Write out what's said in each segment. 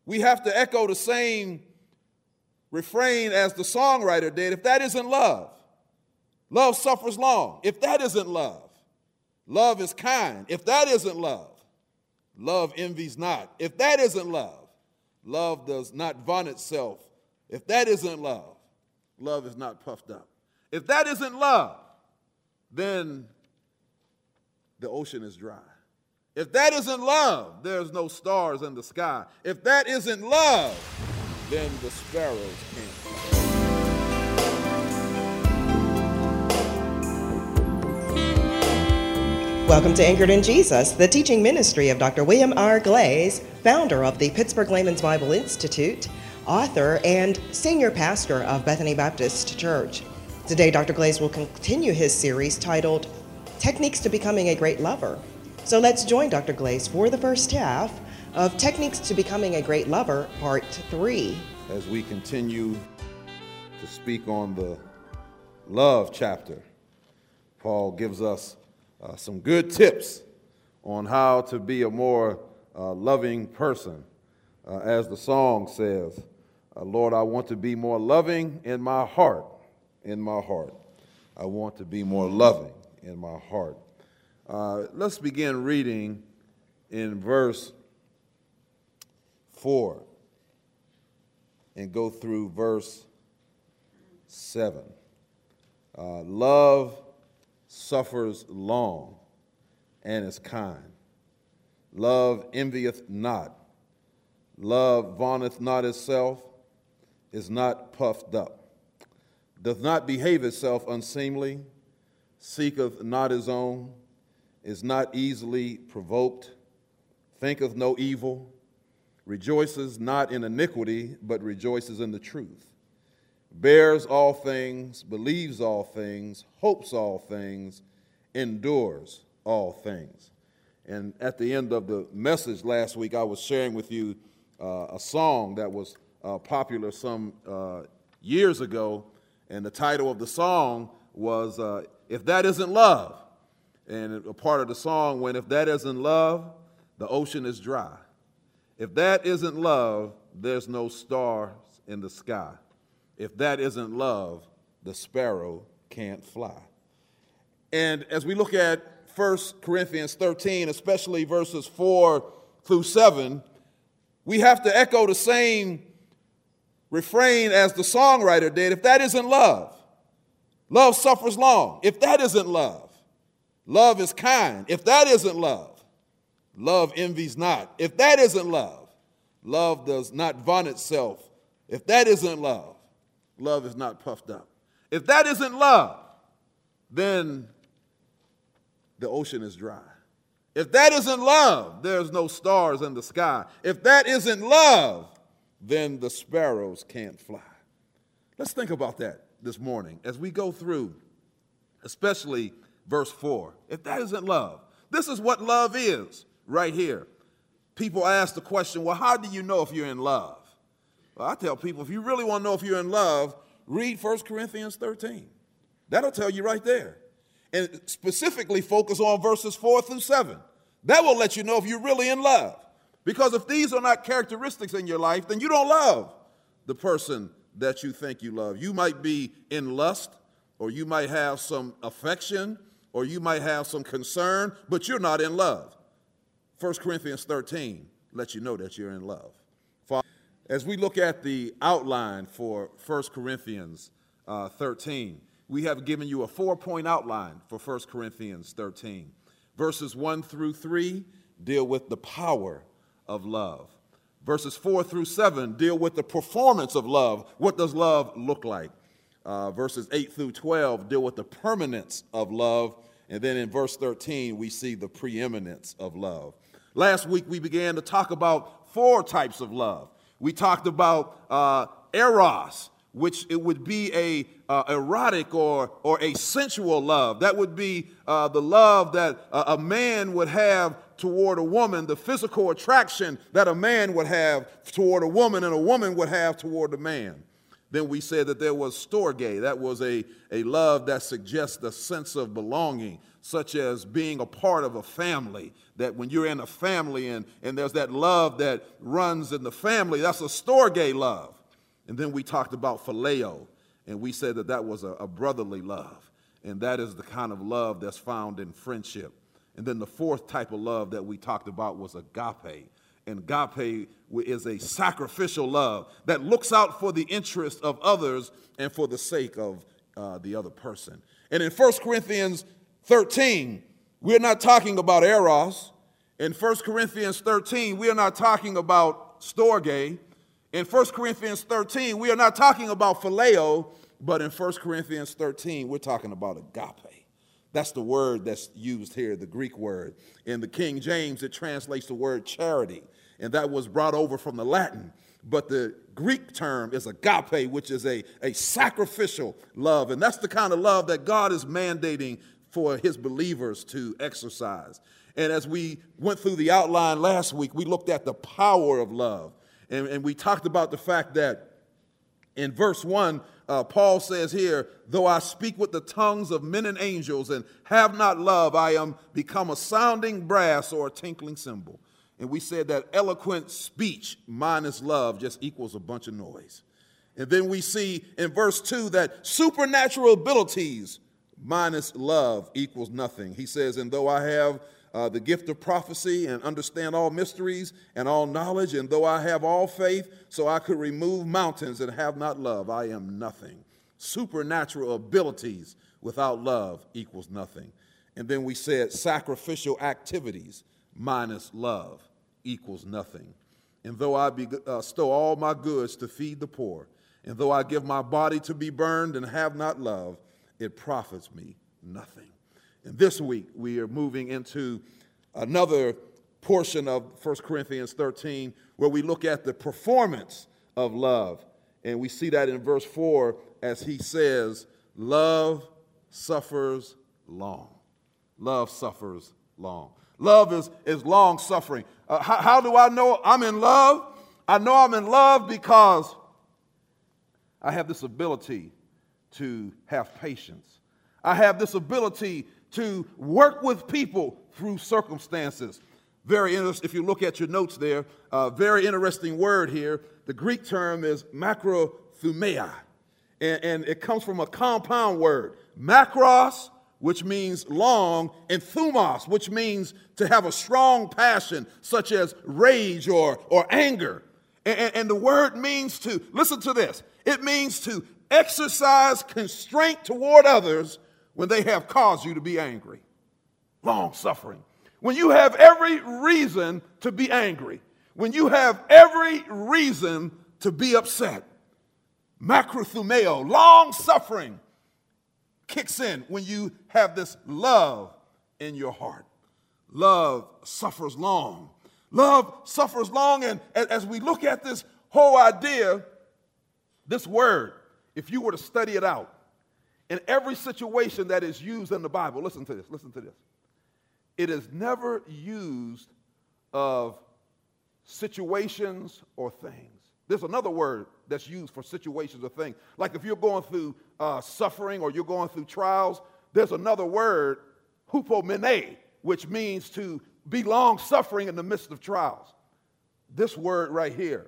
we have to echo the same refrain as the songwriter did. If that isn't love, love suffers long. If that isn't love, love is kind. If that isn't love, love envies not. If that isn't love, love does not vaunt itself. If that isn't love, love is not puffed up. If that isn't love, then the ocean is dry. If that isn't love, there's no stars in the sky. If that isn't love, then the sparrows can't fly. Welcome to Anchored in Jesus, the teaching ministry of Dr. William R. Glaze, founder of the Pittsburgh Layman's Bible Institute, author, and senior pastor of Bethany Baptist Church. Today, Dr. Glaze will continue his series titled Techniques to Becoming a Great Lover. So let's join Dr. Glaze for the first half of Techniques to Becoming a Great Lover, Part 3. As we continue to speak on the love chapter, Paul gives us some good tips on how to be a more loving person. As the song says, Lord, I want to be more loving in my heart, in my heart. I want to be more loving in my heart. Let's begin reading in verse 4 and go through verse 7. Love suffers long and is kind. Love envieth not. Love vaunteth not itself, is not puffed up, doth not behave itself unseemly, seeketh not his own, is not easily provoked, thinketh no evil, rejoices not in iniquity, but rejoices in the truth, bears all things, believes all things, hopes all things, endures all things. And at the end of the message last week, I was sharing with you a song that was popular some years ago, and the title of the song was If That Isn't Love. And a part of the song went, if that isn't love, the ocean is dry. If that isn't love, there's no stars in the sky. If that isn't love, the sparrow can't fly. And as we look at 1 Corinthians 13, especially verses 4 through 7, we have to echo the same refrain as the songwriter did. If that isn't love, love suffers long. If that isn't love, love is kind. If that isn't love, love envies not. If that isn't love, love does not vaunt itself. If that isn't love, love is not puffed up. If that isn't love, then the ocean is dry. If that isn't love, there's no stars in the sky. If that isn't love, then the sparrows can't fly. Let's think about that this morning as we go through, especially verse 4. If that isn't love, this is what love is right here. People ask the question, well, how do you know if you're in love? Well, I tell people, if you really want to know if you're in love, read 1 Corinthians 13. That'll tell you right there. And specifically focus on verses 4 through 7. That will let you know if you're really in love. Because if these are not characteristics in your life, then you don't love the person that you think you love. You might be in lust, or you might have some affection, or you might have some concern, but you're not in love. 1 Corinthians 13 lets you know that you're in love. As we look at the outline for 1 Corinthians 13, we have given you a 4-point outline for 1 Corinthians 13. Verses 1 through 3 deal with the power of love. Verses 4 through 7 deal with the performance of love. What does love look like? Verses 8 through 12 deal with the permanence of love. And then in verse 13, we see the preeminence of love. Last week, we began to talk about 4 types of love. We talked about eros, which it would be a erotic or a sensual love. That would be the love that a man would have toward a woman, the physical attraction that a man would have toward a woman and a woman would have toward a man. Then we said that there was storge. That was a love that suggests a sense of belonging, such as being a part of a family. That when you're in a family and there's that love that runs in the family, that's a storge love. And then we talked about phileo, and we said that was a brotherly love. And that is the kind of love that's found in friendship. And then the fourth type of love that we talked about was agape. And agape is a sacrificial love that looks out for the interest of others and for the sake of the other person. And in 1 Corinthians 13, we're not talking about eros. In 1 Corinthians 13, we are not talking about storge. In 1 Corinthians 13, we are not talking about phileo, but in 1 Corinthians 13, we're talking about agape. That's the word that's used here, the Greek word. In the King James, it translates the word charity, and that was brought over from the Latin. But the Greek term is agape, which is a sacrificial love, and that's the kind of love that God is mandating for his believers to exercise. And as we went through the outline last week, we looked at the power of love, and we talked about the fact that in verse 1, Paul says here, though I speak with the tongues of men and angels and have not love, I am become a sounding brass or a tinkling cymbal. And we said that eloquent speech minus love just equals a bunch of noise. And then we see in verse 2 that supernatural abilities minus love equals nothing. He says, and though I have the gift of prophecy and understand all mysteries and all knowledge, and though I have all faith so I could remove mountains and have not love, I am nothing. Supernatural abilities without love equals nothing. And then we said sacrificial activities minus love equals nothing. And though I bestow all my goods to feed the poor, and though I give my body to be burned and have not love, it profits me nothing. And this week, we are moving into another portion of 1 Corinthians 13 where we look at the performance of love. And we see that in verse 4 as he says, love suffers long. Love suffers long. Love is long suffering. How do I know I'm in love? I know I'm in love because I have this ability to have patience. I have this ability to work with people through circumstances. Very interesting. If you look at your notes there, very interesting word here. The Greek term is macrothumia, and it comes from a compound word. Macros, which means long, and thumos, which means to have a strong passion, such as rage or anger. And the word means to, listen to this, it means to exercise constraint toward others when they have caused you to be angry. Long suffering. When you have every reason to be angry. When you have every reason to be upset. Macrothumeo, long suffering, kicks in when you have this love in your heart. Love suffers long. Love suffers long, and as we look at this whole idea, this word, if you were to study it out, in every situation that is used in the Bible, listen to this. It is never used of situations or things. There's another word that's used for situations or things. Like if you're going through suffering or you're going through trials, there's another word, hupomene, which means to be long-suffering in the midst of trials. This word right here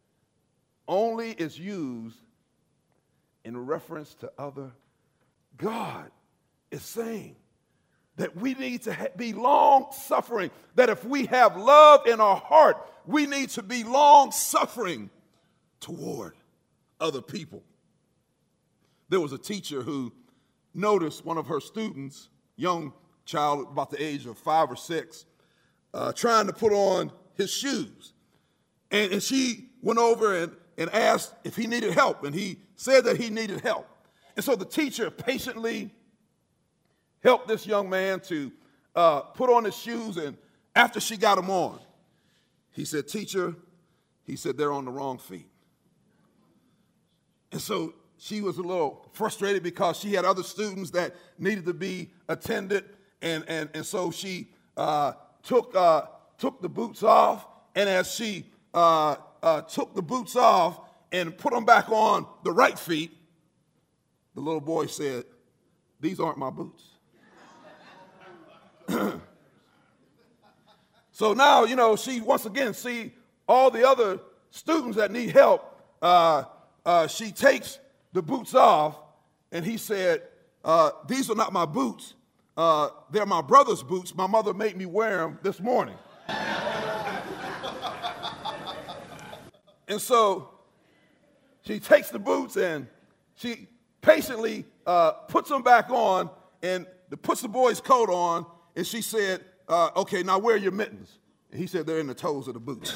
only is used in reference to other. God is saying that we need to be long-suffering, that if we have love in our heart, we need to be long-suffering toward other people. There was a teacher who noticed one of her students, young child about the age of 5 or 6, trying to put on his shoes. And she went over and asked if he needed help, and he said that he needed help. And so the teacher patiently helped this young man to put on his shoes, and after she got them on, he said, teacher, he said, they're on the wrong feet. And so she was a little frustrated because she had other students that needed to be attended, and so she took the boots off, and as she took the boots off and put them back on the right feet, the little boy said, "These aren't my boots." So now, she once again see all the other students that need help. She takes the boots off, and he said, "These are not my boots. They're my brother's boots. My mother made me wear them this morning." And so she takes the boots and she patiently puts them back on and puts the boy's coat on, and she said, "Okay, now where are your mittens?" And he said, "They're in the toes of the boots."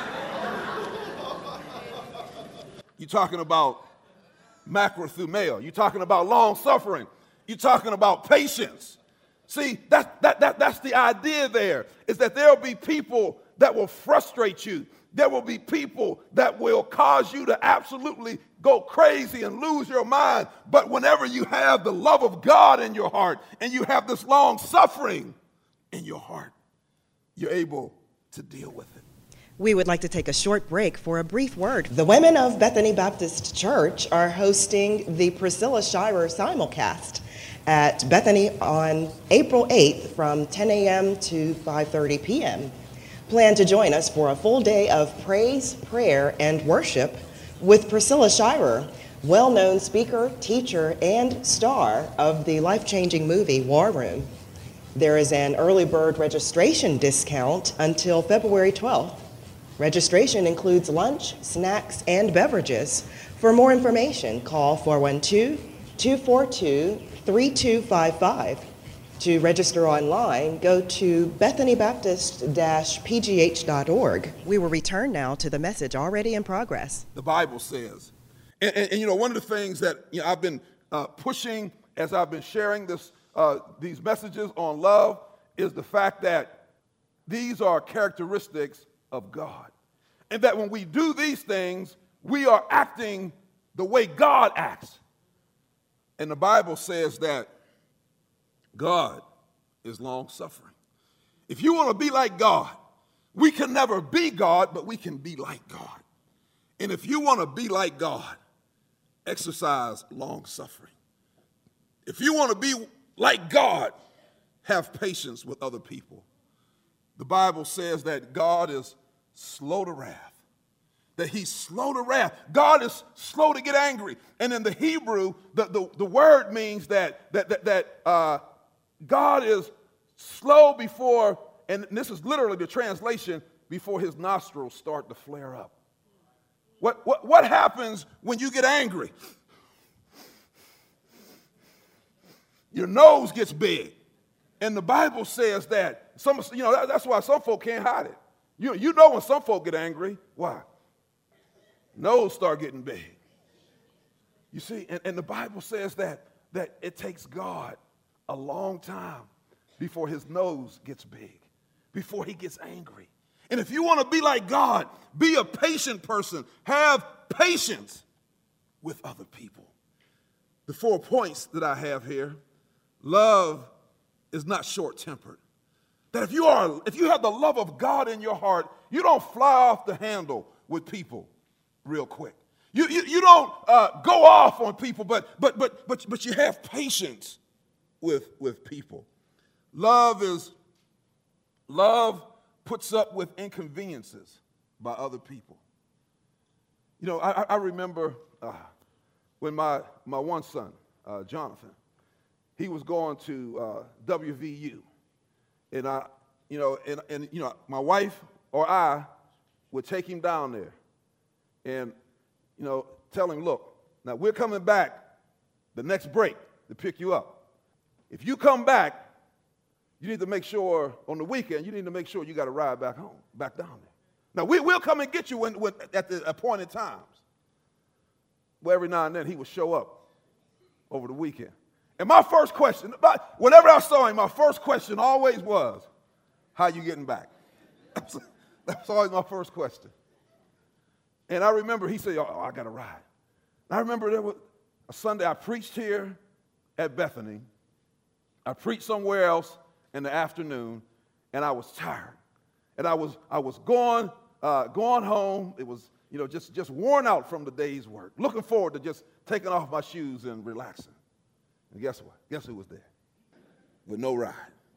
You're talking about macrothumia. You're talking about long suffering. You're talking about patience. See, that's the idea there, is that there will be people that will frustrate you. There will be people that will cause you to absolutely go crazy and lose your mind. But whenever you have the love of God in your heart and you have this long suffering in your heart, you're able to deal with it. We would like to take a short break for a brief word. The women of Bethany Baptist Church are hosting the Priscilla Shirer simulcast at Bethany on April 8th from 10 a.m. to 5:30 p.m. Plan to join us for a full day of praise, prayer, and worship with Priscilla Shirer, well-known speaker, teacher, and star of the life-changing movie War Room. There is an early bird registration discount until February 12th. Registration includes lunch, snacks, and beverages. For more information, call 412-242-3255. To register online, go to bethanybaptist-pgh.org. We will return now to the message already in progress. The Bible says, and one of the things that I've been pushing as I've been sharing these messages on love is the fact that these are characteristics of God. And that when we do these things, we are acting the way God acts. And the Bible says that God is long-suffering. If you want to be like God, we can never be God, but we can be like God. And if you want to be like God, exercise long-suffering. If you want to be like God, have patience with other people. The Bible says that God is slow to wrath, that he's slow to wrath. God is slow to get angry. And in the Hebrew, the word means that God is slow before, and this is literally the translation, before his nostrils start to flare up. What happens when you get angry? Your nose gets big. And the Bible says that that's why some folk can't hide it. You know when some folk get angry, why? Nose start getting big. You see, and the Bible says that it takes God a long time before his nose gets big, before he gets angry. And if you want to be like God, be a patient person. Have patience with other people. The 4 points that I have here: love is not short-tempered. That if you have the love of God in your heart, you don't fly off the handle with people real quick. You don't go off on people, but you have patience with people. Love puts up with inconveniences by other people. I remember when my one son, Jonathan, he was going to WVU, and my wife or I would take him down there, and tell him, look, now we're coming back the next break to pick you up. If you come back, you need to make sure on the weekend, you need to make sure you got a ride back home, back down there. Now, we'll come and get you at the appointed times. Well, every now and then he would show up over the weekend. And my first question, whenever I saw him, my first question always was, how you getting back? That's always my first question. And I remember he said, oh, I got a ride. And I remember there was a Sunday I preached here at Bethany. I preached somewhere else in the afternoon, and I was tired. And I was going home. It was just worn out from the day's work, looking forward to just taking off my shoes and relaxing. And guess what? Guess who was there? With no ride.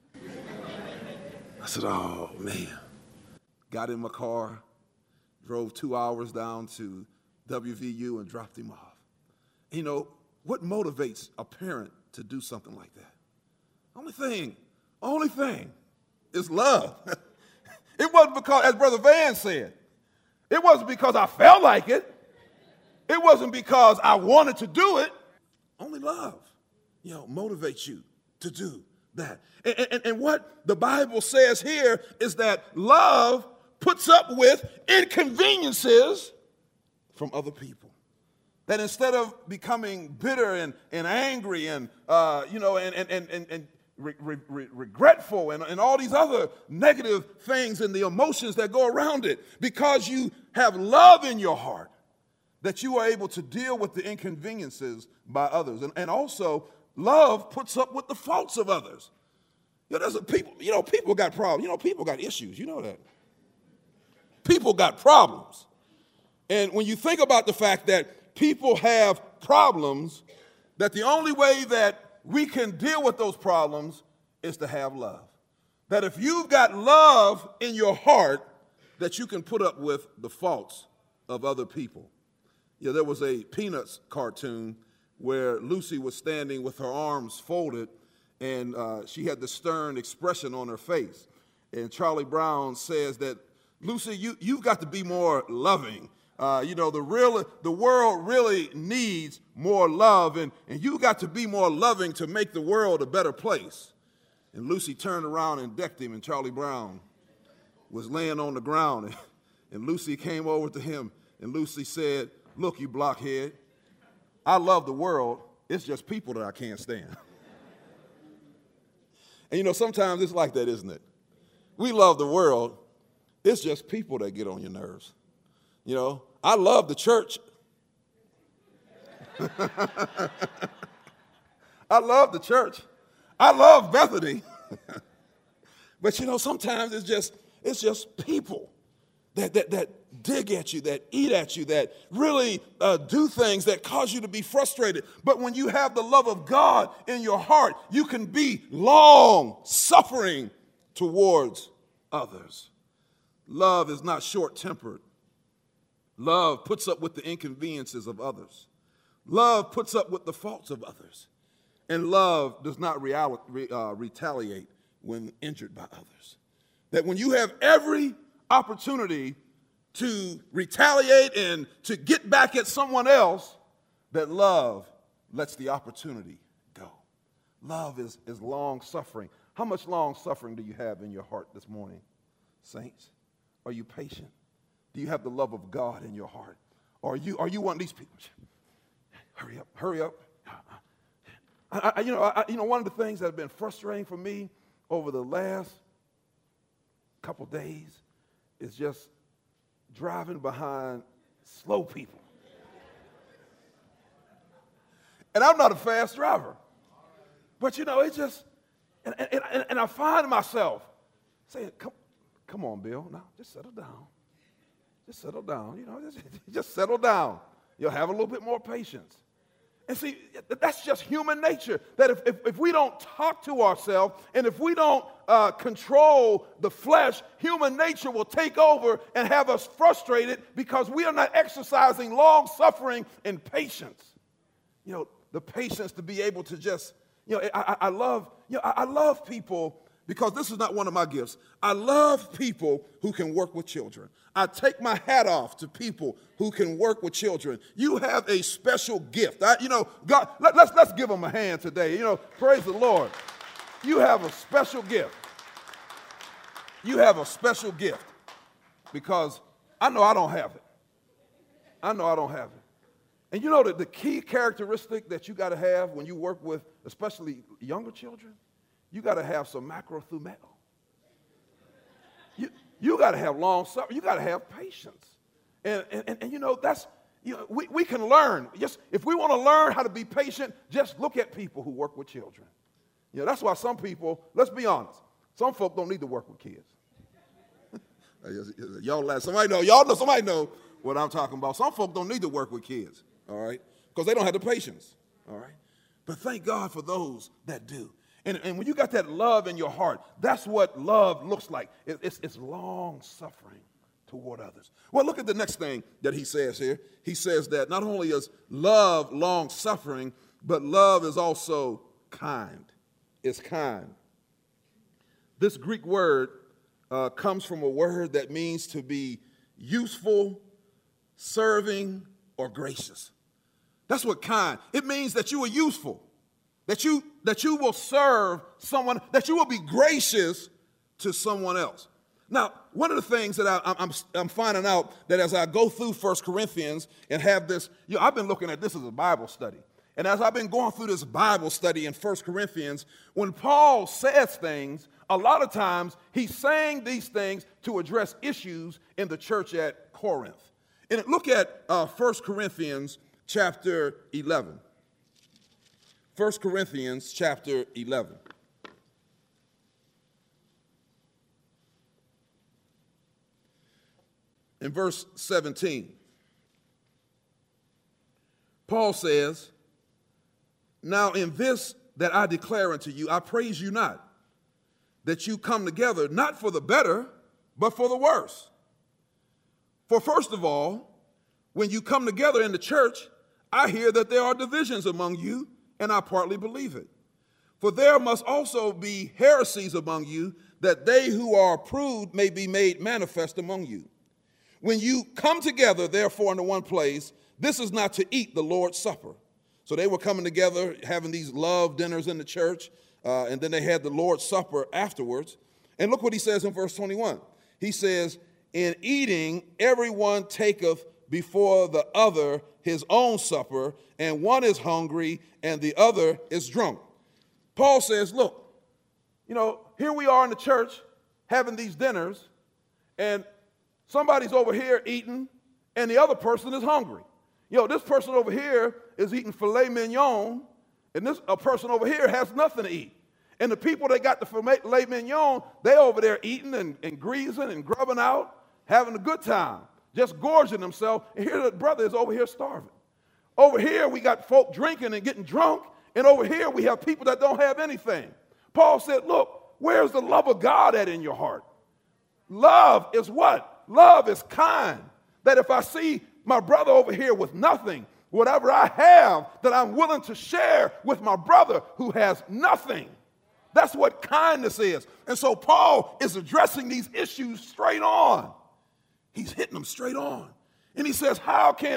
I said, oh, man. Got in my car, drove 2 hours down to WVU and dropped him off. What motivates a parent to do something like that? Only thing is love. It wasn't because, as Brother Van said, it wasn't because I felt like it. It wasn't because I wanted to do it. Only love, motivates you to do that. And what the Bible says here is that love puts up with inconveniences from other people. That instead of becoming bitter and angry and regretful and all these other negative things and the emotions that go around it, because you have love in your heart, that you are able to deal with the inconveniences by others. And also, love puts up with the faults of others. People got problems. People got issues. You know that. People got problems. And when you think about the fact that people have problems, that the only way that we can deal with those problems is to have love. That if you've got love in your heart, that you can put up with the faults of other people. There was a Peanuts cartoon where Lucy was standing with her arms folded, and she had the stern expression on her face. And Charlie Brown says that, Lucy, you've got to be more loving. The world really needs more love, and you got to be more loving to make the world a better place. And Lucy turned around and decked him, and Charlie Brown was laying on the ground, and Lucy came over to him, and Lucy said, look, you blockhead, I love the world. It's just people that I can't stand. And sometimes it's like that, isn't it? We love the world. It's just people that get on your nerves. I love the church. I love the church. I love Bethany. But sometimes it's just people that dig at you, that eat at you, that really do things that cause you to be frustrated. But when you have the love of God in your heart, you can be long-suffering towards others. Love is not short-tempered. Love puts up with the inconveniences of others. Love puts up with the faults of others. And love does not retaliate when injured by others. That when you have every opportunity to retaliate and to get back at someone else, that love lets the opportunity go. Love is long-suffering. How much long-suffering do you have in your heart this morning, saints? Are you patient? Do you have the love of God in your heart? Or are you one of these people? Hurry up. One of the things that have been frustrating for me over the last couple days is just driving behind slow people. And I'm not a fast driver. But it's just, and I find myself saying, come on, Bill, now just settle down. Just settle down, just settle down. You'll have a little bit more patience. And see, that's just human nature, that if we don't talk to ourselves and if we don't control the flesh, human nature will take over and have us frustrated because we are not exercising long-suffering and patience. The patience to be able to just, I love people. Because this is not one of my gifts. I love people who can work with children. I take my hat off to people who can work with children. You have a special gift. God, let's give them a hand today. Praise the Lord. You have a special gift. You have a special gift. Because I know I don't have it. I know I don't have it. And that the key characteristic that you got to have when you work with especially younger children, you got to have some macrothumeo. You got to have long suffering. You got to have patience. And that's, we can learn. Just if we want to learn how to be patient, just look at people who work with children. That's why some people, let's be honest, some folk don't need to work with kids. Y'all laugh. Somebody know what I'm talking about. Some folk don't need to work with kids, all right, because they don't have the patience, all right. But thank God for those that do. And when you got that love in your heart, that's what love looks like. It's long suffering toward others. Well, look at the next thing that he says here. He says that not only is love long suffering, but love is also kind. It's kind. This Greek word comes from a word that means to be useful, serving, or gracious. That's what kind. It means that you are useful, that you will serve someone, that you will be gracious to someone else. Now, one of the things that I'm finding out that as I go through 1 Corinthians and have this, I've been looking at this as a Bible study. And as I've been going through this Bible study in 1 Corinthians, when Paul says things, a lot of times he's saying these things to address issues in the church at Corinth. And look at 1 Corinthians chapter 11. 1 Corinthians chapter 11. In verse 17, Paul says, "Now in this that I declare unto you, I praise you not, that you come together, not for the better, but for the worse. For first of all, when you come together in the church, I hear that there are divisions among you, and I partly believe it. For there must also be heresies among you, that they who are approved may be made manifest among you. When you come together, therefore, into one place, this is not to eat the Lord's Supper." So they were coming together, having these love dinners in the church, and then they had the Lord's Supper afterwards. And look what he says in verse 21. He says, "In eating, everyone taketh before the other his own supper, and one is hungry and the other is drunk." Paul says, look, here we are in the church having these dinners, and somebody's over here eating, and the other person is hungry. This person over here is eating filet mignon, and this person over here has nothing to eat. And the people that got the filet mignon, they over there eating and greasing and grubbing out, having a good time, just gorging themselves. And here the brother is over here starving. Over here we got folk drinking and getting drunk, and over here we have people that don't have anything. Paul said, look, where's the love of God at in your heart? Love is what? Love is kind. That if I see my brother over here with nothing, whatever I have, that I'm willing to share with my brother who has nothing. That's what kindness is. And so Paul is addressing these issues straight on. He's hitting them straight on. And he says,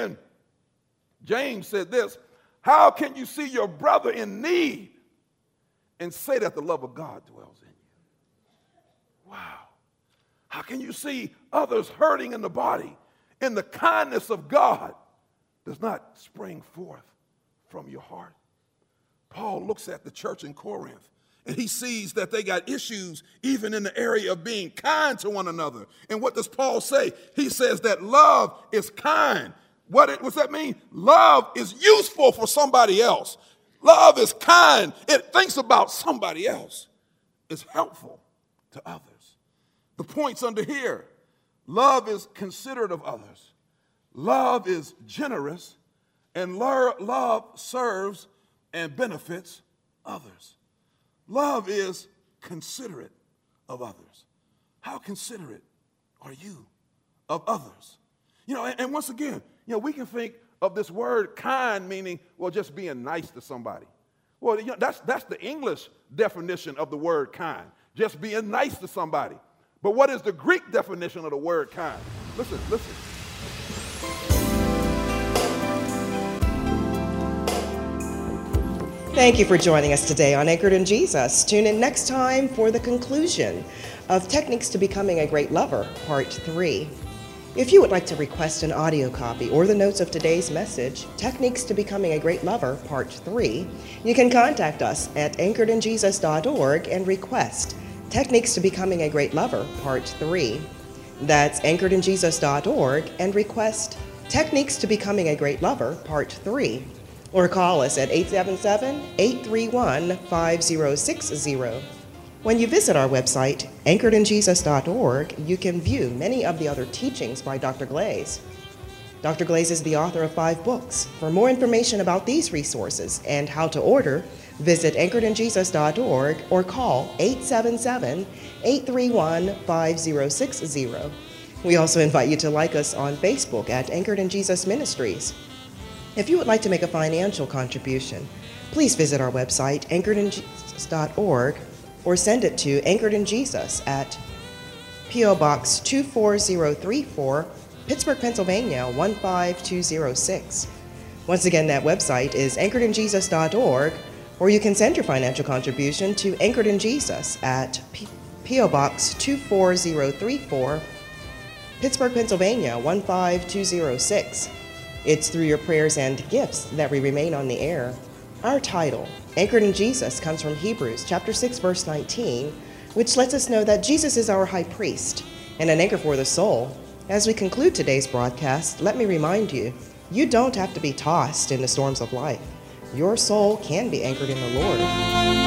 James said this, how can you see your brother in need and say that the love of God dwells in you? Wow. How can you see others hurting in the body and the kindness of God does not spring forth from your heart? Paul looks at the church in Corinth and he sees that they got issues even in the area of being kind to one another. And what does Paul say? He says that love is kind. What's that mean? Love is useful for somebody else. Love is kind. It thinks about somebody else. It's helpful to others. The points under here. Love is considerate of others. Love is generous. And love serves and benefits others. Love is considerate of others. How considerate are you of others? And once again, we can think of this word kind meaning, just being nice to somebody. Well, that's the English definition of the word kind, just being nice to somebody. But what is the Greek definition of the word kind? Listen. Thank you for joining us today on Anchored in Jesus. Tune in next time for the conclusion of Techniques to Becoming a Great Lover, Part 3. If you would like to request an audio copy or the notes of today's message, Techniques to Becoming a Great Lover, Part 3, you can contact us at anchoredinjesus.org and request Techniques to Becoming a Great Lover, Part 3. That's anchoredinjesus.org and request Techniques to Becoming a Great Lover, Part 3. Or call us at 877-831-5060. When you visit our website, anchoredinjesus.org, you can view many of the other teachings by Dr. Glaze. Dr. Glaze is the author of 5 books. For more information about these resources and how to order, visit anchoredinjesus.org or call 877-831-5060. We also invite you to like us on Facebook at Anchored in Jesus Ministries. If you would like to make a financial contribution, please visit our website, anchoredinjesus.org, or send it to Anchored in Jesus at P.O. Box 24034, Pittsburgh, Pennsylvania 15206. Once again, that website is anchoredinjesus.org, or you can send your financial contribution to Anchored in Jesus at P.O. Box 24034, Pittsburgh, Pennsylvania 15206. It's through your prayers and gifts that we remain on the air. Our title, Anchored in Jesus, comes from Hebrews chapter 6, verse 19, which lets us know that Jesus is our high priest and an anchor for the soul. As we conclude today's broadcast, let me remind you, you don't have to be tossed in the storms of life. Your soul can be anchored in the Lord.